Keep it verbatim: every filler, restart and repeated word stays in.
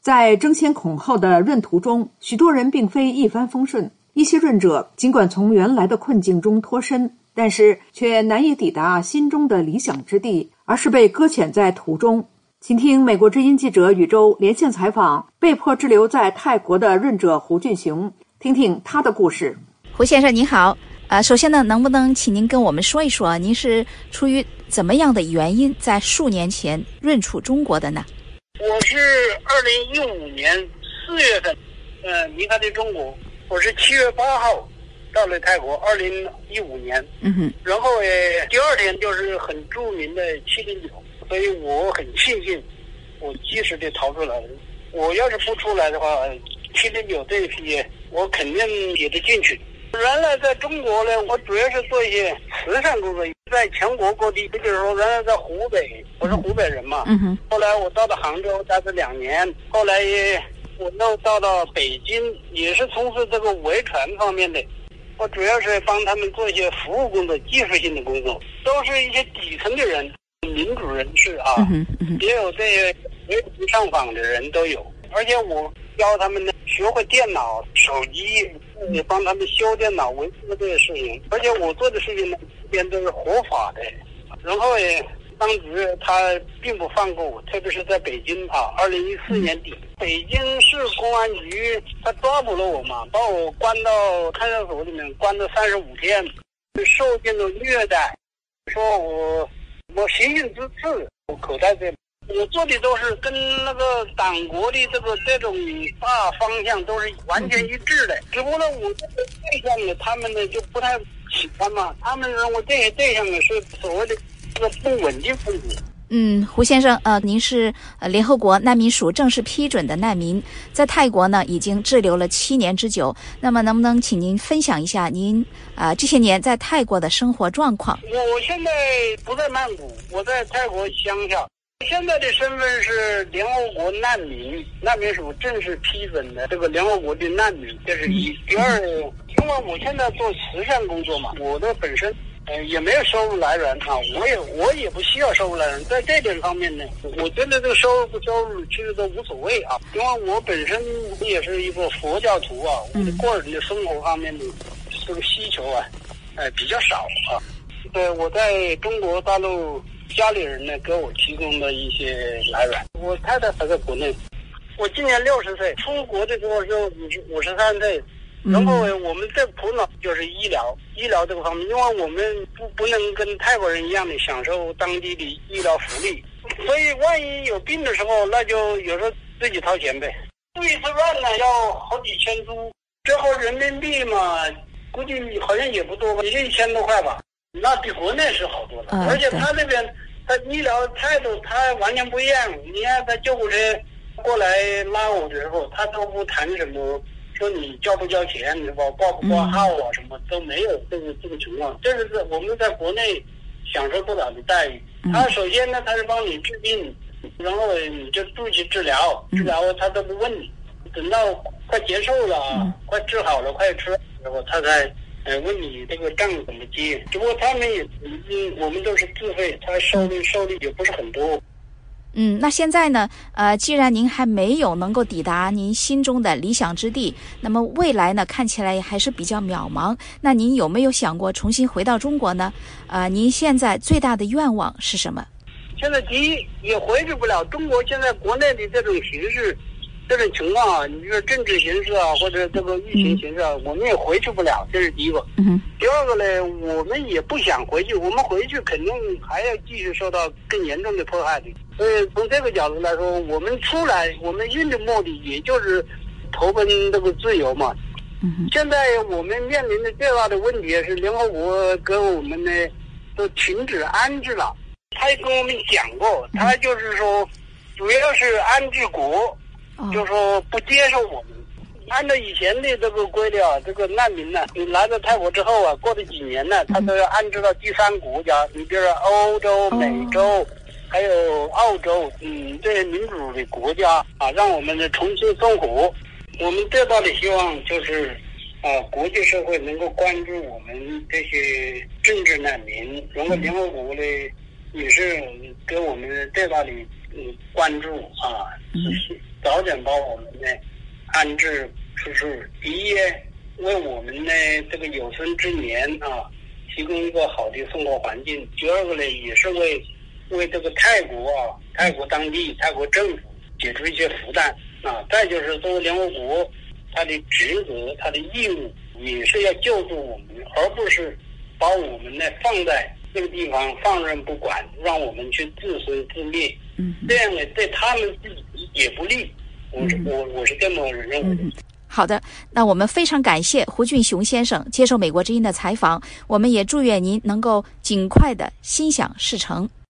在争先恐后的闰途中，许多人并非一帆风顺。一些闰者尽管从原来的困境中脱身，但是却难以抵达心中的理想之地，而是被搁浅在途中。请听美国之音记者宇宙连线采访被迫滞留在泰国的闰者胡俊雄，听听他的故事。 胡先生您好，呃，首先呢，能不能请您跟我们说一说，您是出于怎么样的原因在数年前闰处中国的呢？ 我是二零一五年四月份，呃，离开的中国。我是七月八号到了泰国，二零一五年。 嗯哼。然后呃，第二天就是很著名的七零九，所以我很庆幸我及时的逃出来了。我要是不出来的话，七零九这一批我肯定也得进去。原来在中国呢，我主要是做一些慈善工作，在全国各地，比如说原来在湖北，我是湖北人嘛。 嗯哼。 后来我到了杭州待了两年，后来我又到了北京，也是从事这个维权方面的。我主要是帮他们做一些服务工作、技术性的工作，都是一些底层的人、民主人士啊， 嗯嗯、 也有这些维权上访的人都有。而且我教他们呢学会电脑、手机，也帮他们修电脑、维护这些事情。而且我做的事情呢，这边都是合法的。然后也。当时他并不放过我，特别是在北京啊，二零一四年底，北京市公安局他抓捕了我嘛，把我关到看守所里面，关了三十五天，受尽了虐待，说我我行径之次，我口袋这，我做的都是跟那个党国的这个这种大方向都是完全一致的，只不过呢，我这个对象呢，他们呢就不太喜欢嘛，他们认为这些对象呢是所谓的。这个不稳定分子。 嗯，胡先生，呃，您是呃联合国难民署正式批准的难民，在泰国呢已经滞留了七年之久。那么，能不能请您分享一下您啊、呃、这些年在泰国的生活状况？ 我现在不在曼谷，我在泰国乡下。现在的身份是联合国难民，难民署正式批准的这个联合国的难民，这是一。第二，因为我现在做慈善工作嘛，我的本身。呃，也没有收入来源啊，我也我也不需要收入来源，在这点方面呢，我觉得这个收入不收入其实都无所谓啊，因为我本身也是一个佛教徒啊，我的个人的生活方面的这个需求啊，呃比较少啊。对，我在中国大陆家里人呢给我提供了一些来源，我太太还在国内，我今年六十岁，出国的时候是五十五十三岁。然后我们这苦恼就是医疗，医疗这个方面，因为我们不不能跟泰国人一样的享受当地的医疗福利，所以万一有病的时候，那就有时候自己掏钱呗。住一次院呢要好几千铢，折合人民币嘛，估计好像也不多吧，也就一千多块吧。那比国内是好多了， 嗯、 而且他那边他医疗态度他完全不一样。你看他救护车过来拉我的时候，他都不谈什么。说你交不交钱，是吧？挂不挂号啊，什么都没有这个这个情况。这个是我们在国内享受不了的待遇。他首先呢，他是帮你治病，然后你就住去治疗，治疗他都不问你，等到快结束了，快治好了，快出来的时候，他才呃问你这个账怎么结。只不过他们也，嗯，我们都是自费，他收的收的也不是很多。 嗯，那现在呢？呃，既然您还没有能够抵达您心中的理想之地，那么未来呢，看起来还是比较渺茫。那您有没有想过重新回到中国呢？呃，您现在最大的愿望是什么？ 现在第一也回去不了，中国现在国内的这种形势、这种情况啊，你说政治形势啊，或者这个疫情形势啊，嗯、我们也回去不了，这是第一个。 嗯。 第二个呢，我们也不想回去，我们回去肯定还要继续受到更严重的迫害的。所以从这个角度来说，我们出来，我们运的目的也就是投奔这个自由嘛。 嗯。 现在我们面临的最大的问题是，联合国给我们呢都停止安置了。他也跟我们讲过，他就是说，主要是安置国，嗯、就是说不接受我们。按照以前的这个规律啊，这个难民呢，你来到泰国之后啊，过了几年呢，他都要安置到第三国家，你比如说欧洲、美洲。还有澳洲，嗯，这些民主的国家啊，让我们的重新生活。我们最大的希望就是，啊，国际社会能够关注我们这些政治难民，然后联合国呢也是给我们最大的嗯关注啊。 早点把我们呢安置出去。第一，为我们呢这个有生之年啊提供一个好的生活环境。第二个呢，也是为为这个泰国啊，泰国当地、泰国政府解除一些负担啊。再就是作为联合国，它的职责、它的义务也是要救助我们，而不是把我们呢放在这个地方放任不管，让我们去自生自灭。 嗯， 这样呢对他们自己也不利。我是、嗯、我我是这么认为的。 嗯，好的，那我们非常感谢胡俊雄先生接受美国之音的采访，我们也祝愿您能够尽快的心想事成。